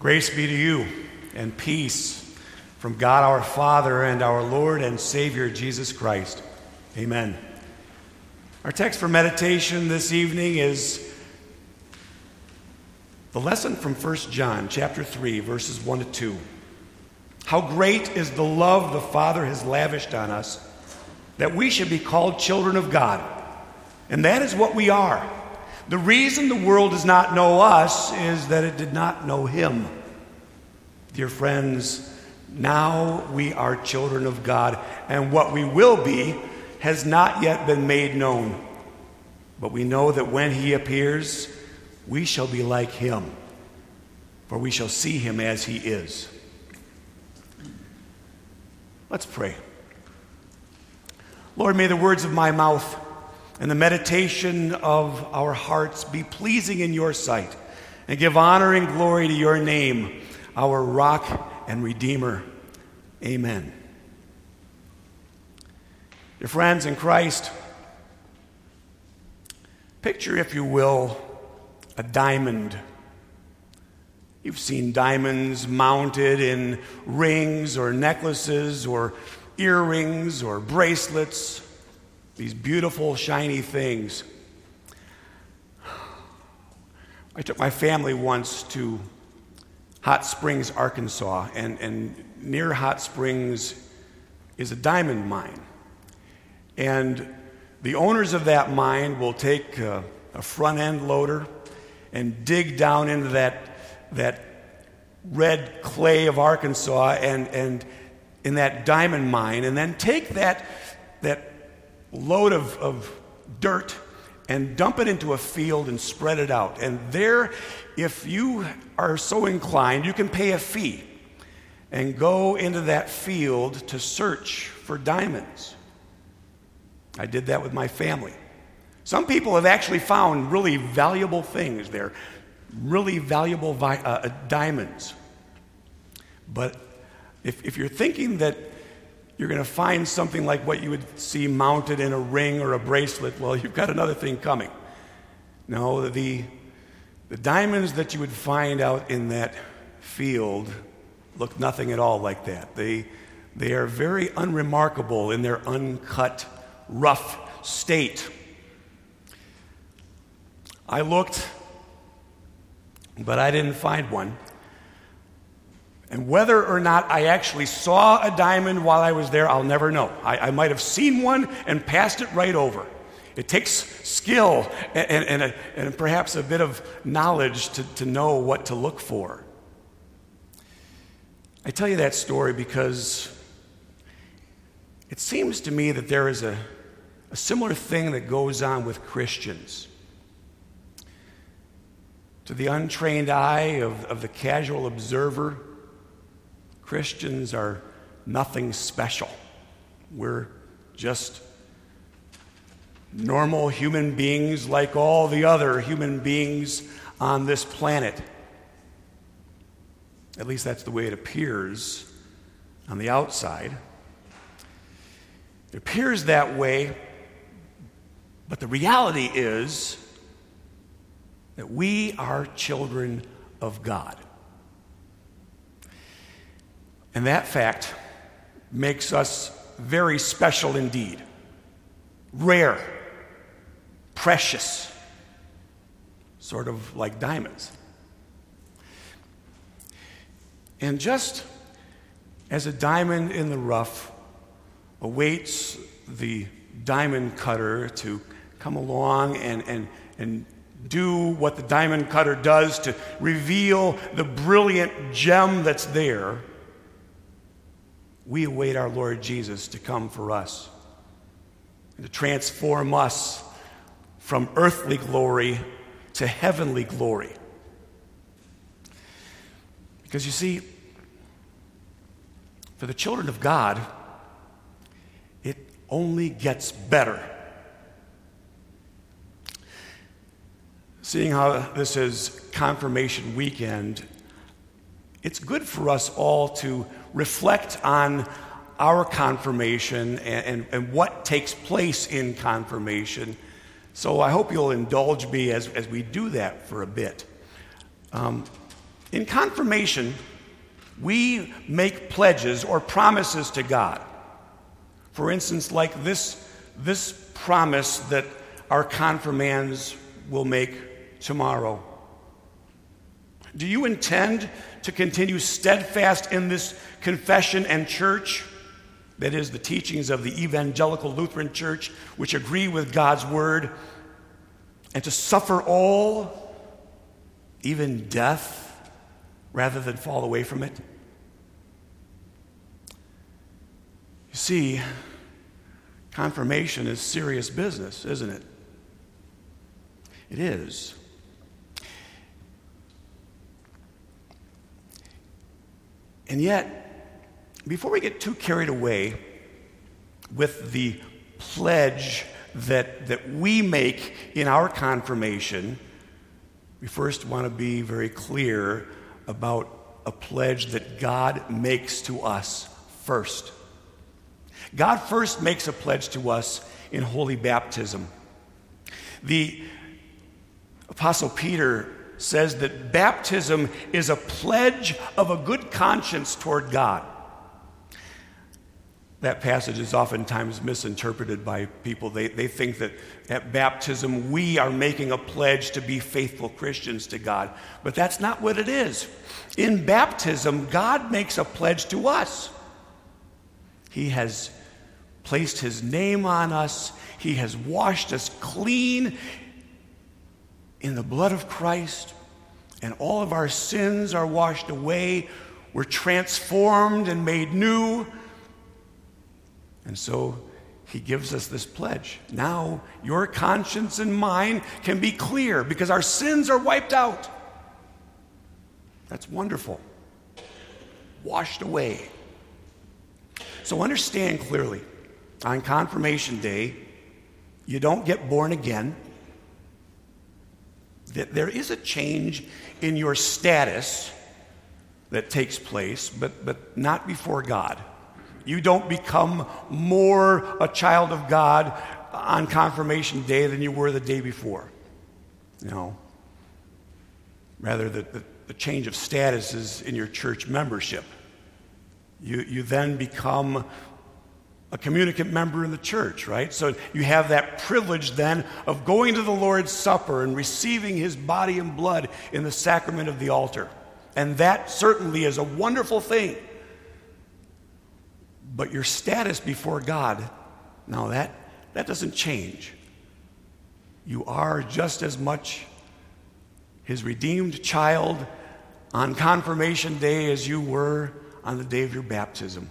Grace be to you and peace from God our Father and our Lord and Savior Jesus Christ. Amen. Our text for meditation this evening is the lesson from 1 John chapter 3, verses 1 to 2. How great is the love the Father has lavished on us, that we should be called children of God. And that is what we are. The reason the world does not know us is that it did not know him. Dear friends, now we are children of God, and what we will be has not yet been made known. But we know that when he appears, we shall be like him, for we shall see him as he is. Let's pray. Lord, may the words of my mouth and the meditation of our hearts be pleasing in your sight, and give honor and glory to your name, our rock and redeemer. Amen. Dear friends in Christ, picture, if you will, a diamond. You've seen diamonds mounted in rings or necklaces or earrings or bracelets, these beautiful, shiny things. I took my family once to Hot Springs, Arkansas, and near Hot Springs is a diamond mine. And the owners of that mine will take a front-end loader and dig down into that red clay of Arkansas and in that diamond mine, and then take that load of dirt and dump it into a field and spread it out. And there, if you are so inclined, you can pay a fee and go into that field to search for diamonds. I did that with my family. Some people have actually found really valuable things there, really valuable diamonds. But if you're thinking that you're going to find something like what you would see mounted in a ring or a bracelet, well, you've got another thing coming. No, the diamonds that you would find out in that field look nothing at all like that. They are very unremarkable in their uncut, rough state. I looked, but I didn't find one. And whether or not I actually saw a diamond while I was there, I'll never know. I might have seen one and passed it right over. It takes skill and perhaps a bit of knowledge to know what to look for. I tell you that story because it seems to me that there is a similar thing that goes on with Christians. To the untrained eye of the casual observer, Christians are nothing special. We're just normal human beings like all the other human beings on this planet. At least that's the way it appears on the outside. It appears that way, but the reality is that we are children of God. And that fact makes us very special indeed, rare, precious, sort of like diamonds. And just as a diamond in the rough awaits the diamond cutter to come along and do what the diamond cutter does to reveal the brilliant gem that's there, we await our Lord Jesus to come for us and to transform us from earthly glory to heavenly glory. Because you see, for the children of God, it only gets better. Seeing how this is confirmation weekend, it's good for us all to reflect on our confirmation and what takes place in confirmation. So I hope you'll indulge me as we do that for a bit. In confirmation, we make pledges or promises to God. For instance, like this promise that our confirmands will make tomorrow. Do you intend to continue steadfast in this confession and church? That is, the teachings of the Evangelical Lutheran Church, which agree with God's word, and to suffer all, even death, rather than fall away from it? You see, confirmation is serious business, isn't it? It is. And yet, before we get too carried away with the pledge that we make in our confirmation, we first want to be very clear about a pledge that God makes to us first. God first makes a pledge to us in holy baptism. The Apostle Peter says that baptism is a pledge of a good conscience toward God. That passage is oftentimes misinterpreted by people. They think that at baptism we are making a pledge to be faithful Christians to God. But that's not what it is. In baptism, God makes a pledge to us. He has placed his name on us. He has washed us clean in the blood of Christ, and all of our sins are washed away. We're transformed and made new. And so he gives us this pledge. Now your conscience and mine can be clear because our sins are wiped out. That's wonderful. Washed away. So understand clearly, on Confirmation Day, you don't get born again. That there is a change in your status that takes place, but not before God. You don't become more a child of God on Confirmation Day than you were the day before. No. Rather, the change of status is in your church membership. You then become a communicant member in the church, right? So you have that privilege then of going to the Lord's Supper and receiving his body and blood in the sacrament of the altar. And that certainly is a wonderful thing. But your status before God, now that doesn't change. You are just as much his redeemed child on Confirmation Day as you were on the day of your baptism.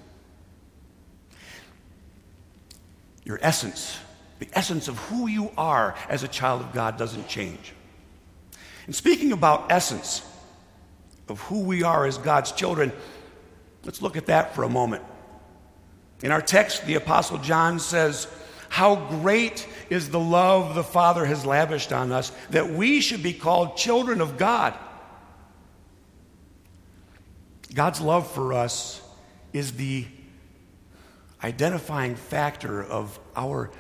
Your essence, the essence of who you are as a child of God doesn't change. And speaking about essence of who we are as God's children, let's look at that for a moment. In our text, the Apostle John says, "How great is the love the Father has lavished on us, that we should be called children of God." God's love for us is the identifying factor of our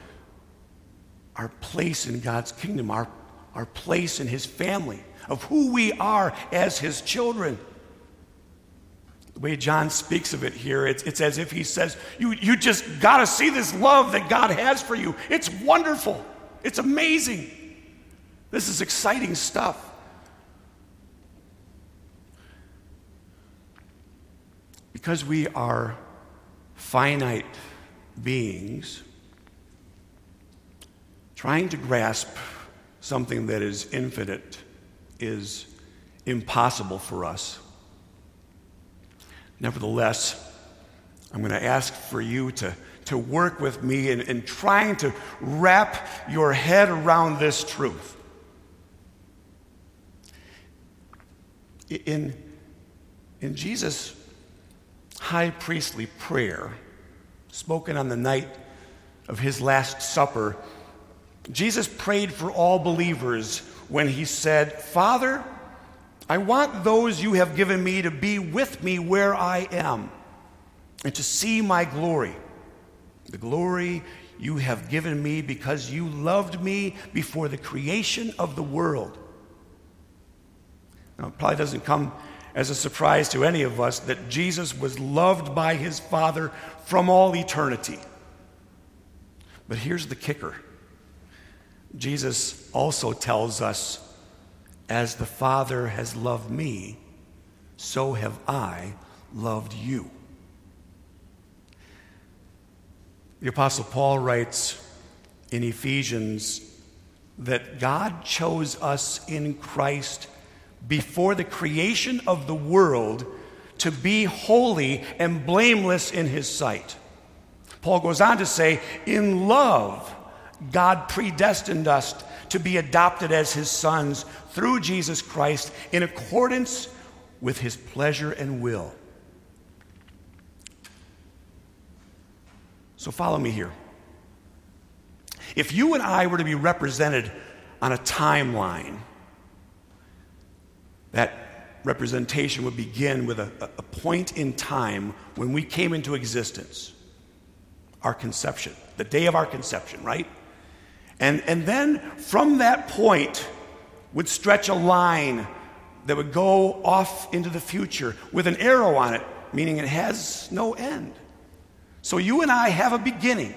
place in God's kingdom, our place in his family, of who we are as his children. The way John speaks of it here, it's as if he says, you just got to see this love that God has for you. It's wonderful. It's amazing. This is exciting stuff. Because we are finite beings, trying to grasp something that is infinite is impossible for us. Nevertheless, I'm going to ask for you to work with me in trying to wrap your head around this truth. In Jesus' high priestly prayer, spoken on the night of his Last Supper, Jesus prayed for all believers when he said, "Father, I want those you have given me to be with me where I am and to see my glory, the glory you have given me because you loved me before the creation of the world." Now, it probably doesn't come as a surprise to any of us that Jesus was loved by his Father from all eternity. But here's the kicker. Jesus also tells us, as the Father has loved me, so have I loved you. The Apostle Paul writes in Ephesians that God chose us in Christ before the creation of the world to be holy and blameless in his sight. Paul goes on to say, in love, God predestined us to be adopted as his sons through Jesus Christ in accordance with his pleasure and will. So follow me here. If you and I were to be represented on a timeline, that representation would begin with a point in time when we came into existence, our conception, the day of our conception, right? And then from that point would stretch a line that would go off into the future with an arrow on it, meaning it has no end. So you and I have a beginning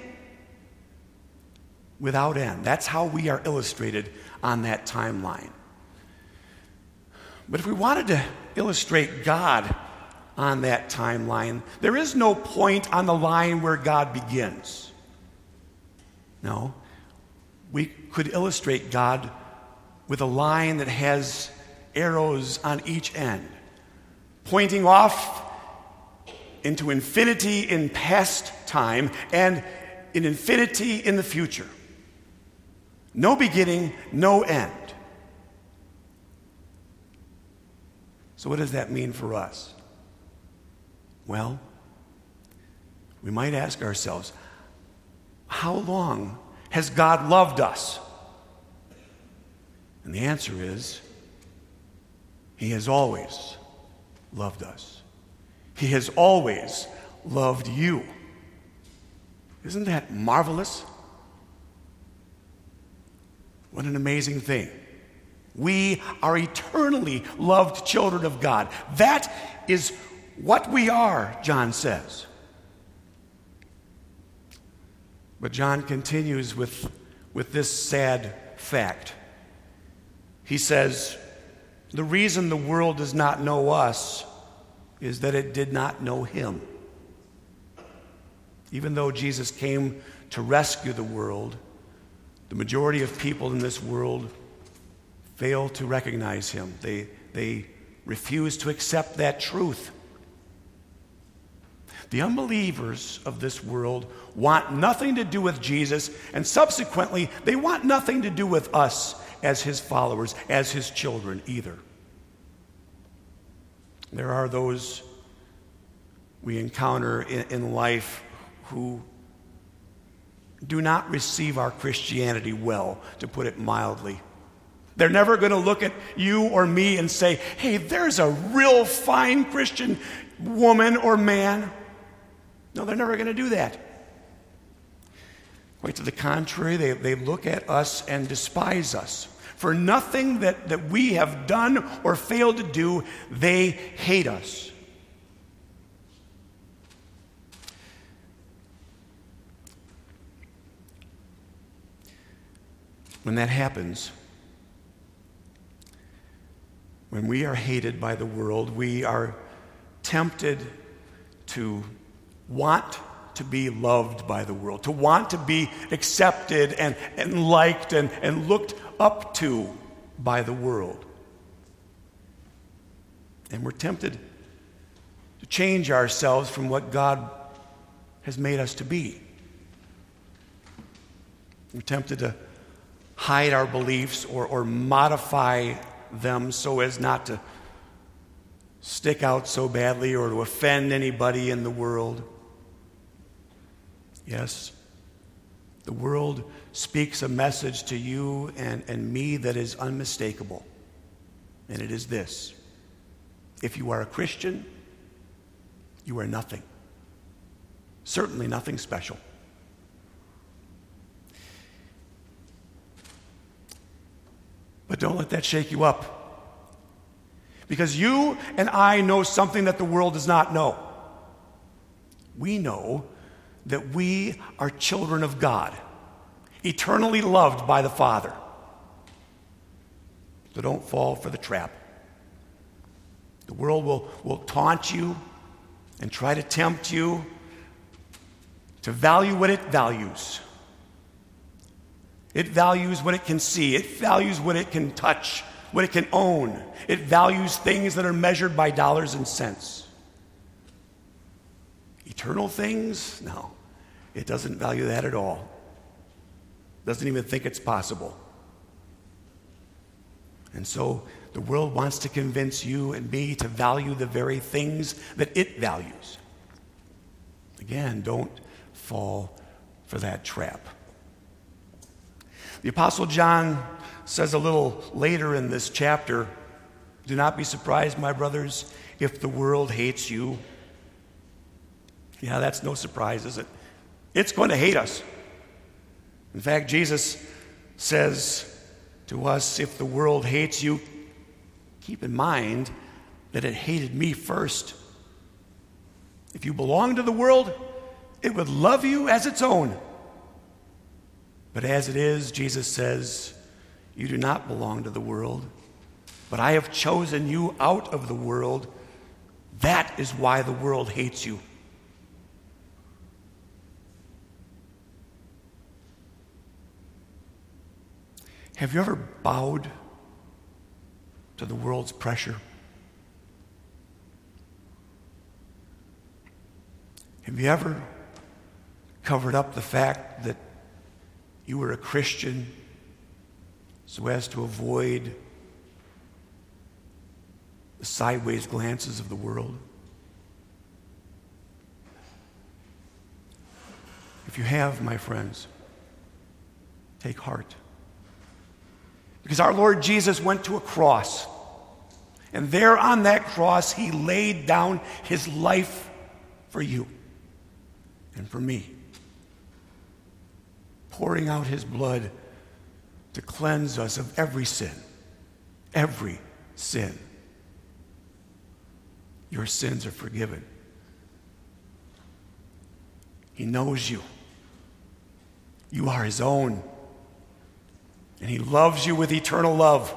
without end. That's how we are illustrated on that timeline. But if we wanted to illustrate God on that timeline, there is no point on the line where God begins. No, we could illustrate God with a line that has arrows on each end, pointing off into infinity in past time and in infinity in the future. No beginning, no end. So what does that mean for us? Well, we might ask ourselves, how long has God loved us? And the answer is, he has always loved us. He has always loved you. Isn't that marvelous? What an amazing thing. We are eternally loved children of God. That is what we are, John says. But John continues with this sad fact. He says, the reason the world does not know us is that it did not know him. Even though Jesus came to rescue the world, the majority of people in this world fail to recognize him. They refuse to accept that truth. The unbelievers of this world want nothing to do with Jesus, and subsequently, they want nothing to do with us as his followers, as his children either. There are those we encounter in life who do not receive our Christianity well, to put it mildly. They're never going to look at you or me and say, hey, there's a real fine Christian woman or man. No, they're never going to do that. Quite to the contrary, they look at us and despise us. For nothing that we have done or failed to do, they hate us. When that happens, when we are hated by the world, we are tempted to want to be loved by the world, to want to be accepted and liked and looked up to by the world. And we're tempted to change ourselves from what God has made us to be. We're tempted to hide our beliefs or modify them so as not to stick out so badly or to offend anybody in the world. Yes, the world speaks a message to you and me that is unmistakable. And it is this: if you are a Christian, you are nothing. Certainly nothing special. But don't let that shake you up. Because you and I know something that the world does not know. We know that we are children of God, eternally loved by the Father. So don't fall for the trap. The world will taunt you and try to tempt you to value what it values. It values what it can see. It values what it can touch, what it can own. It values things that are measured by dollars and cents. Eternal things? No. It doesn't value that at all. Doesn't even think it's possible. And so the world wants to convince you and me to value the very things that it values. Again, don't fall for that trap. The Apostle John says a little later in this chapter, do not be surprised, my brothers, if the world hates you. Yeah, that's no surprise, is it? It's going to hate us. In fact, Jesus says to us, if the world hates you, keep in mind that it hated me first. If you belong to the world, it would love you as its own. But as it is, Jesus says, you do not belong to the world, but I have chosen you out of the world. That is why the world hates you. Have you ever bowed to the world's pressure? Have you ever covered up the fact that you were a Christian so as to avoid the sideways glances of the world? If you have, my friends, take heart. Because our Lord Jesus went to a cross, and there on that cross, he laid down his life for you and for me, pouring out his blood to cleanse us of every sin. Every sin. Your sins are forgiven. He knows you. You are his own. And he loves you with eternal love.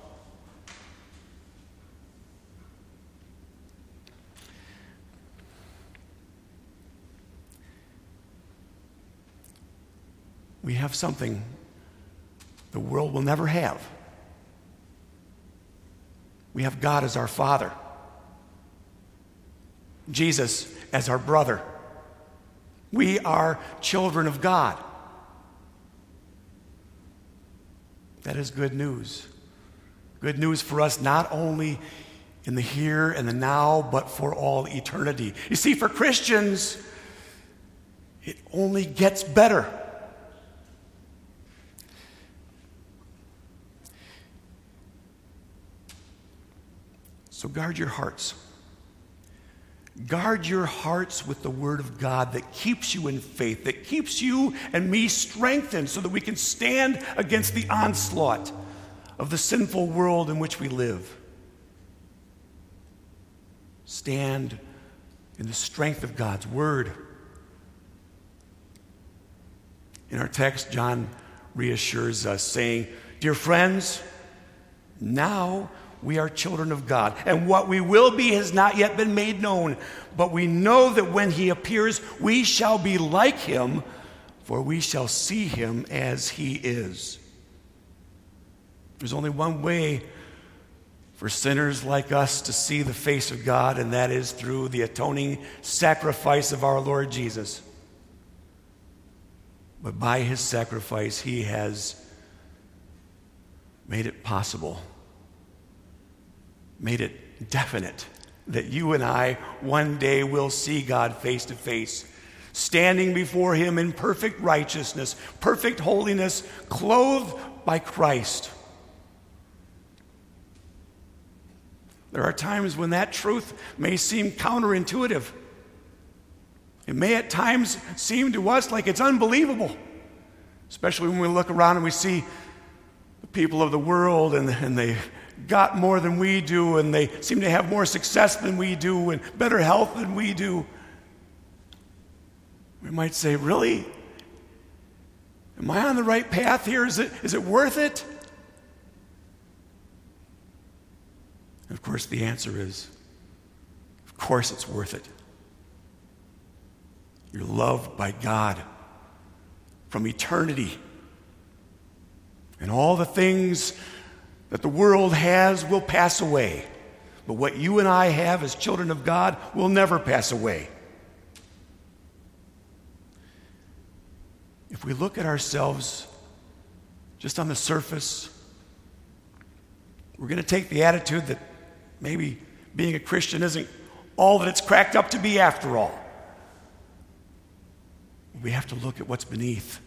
We have something the world will never have. We have God as our Father, Jesus as our brother. We are children of God. That is good news. Good news for us not only in the here and the now, but for all eternity. You see, for Christians, it only gets better. So guard your hearts. Guard your hearts with the Word of God that keeps you in faith, that keeps you and me strengthened so that we can stand against the onslaught of the sinful world in which we live. Stand in the strength of God's Word. In our text, John reassures us, saying, dear friends, now we are children of God, and what we will be has not yet been made known. But we know that when he appears, we shall be like him, for we shall see him as he is. There's only one way for sinners like us to see the face of God, and that is through the atoning sacrifice of our Lord Jesus. But by his sacrifice, he has made it possible, made it definite that you and I one day will see God face to face, standing before him in perfect righteousness, perfect holiness, clothed by Christ. There are times when that truth may seem counterintuitive. It may at times seem to us like it's unbelievable, especially when we look around and we see the people of the world and they got more than we do, and they seem to have more success than we do, and better health than we do, we might say, really? Am I on the right path here? Is it worth it? And of course, the answer is, of course it's worth it. You're loved by God from eternity. And all the things that the world has will pass away. But what you and I have as children of God will never pass away. If we look at ourselves just on the surface, we're going to take the attitude that maybe being a Christian isn't all that it's cracked up to be after all. We have to look at what's beneath.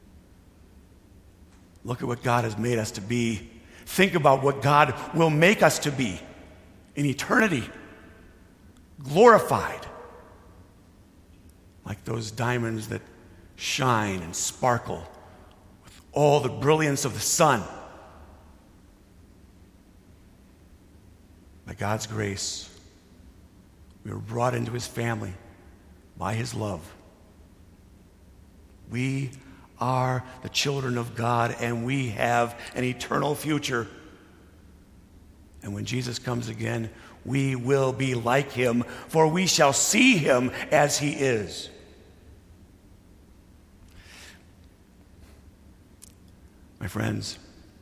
Look at what God has made us to be. Think about what God will make us to be in eternity, glorified, like those diamonds that shine and sparkle with all the brilliance of the sun. By God's grace, we were brought into his family by his love. We are the children of God, and we have an eternal future. And when Jesus comes again, we will be like him, for we shall see him as he is. My friends,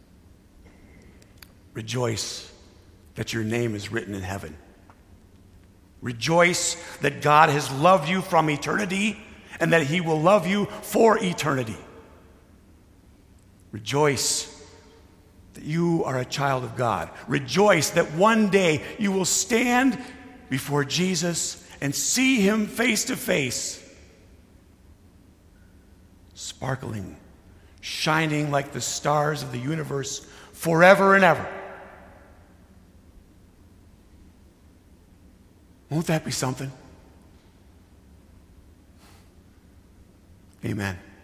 rejoice that your name is written in heaven. Rejoice that God has loved you from eternity and that he will love you for eternity. Rejoice that you are a child of God. Rejoice that one day you will stand before Jesus and see him face to face, sparkling, shining like the stars of the universe forever and ever. Won't that be something? Amen.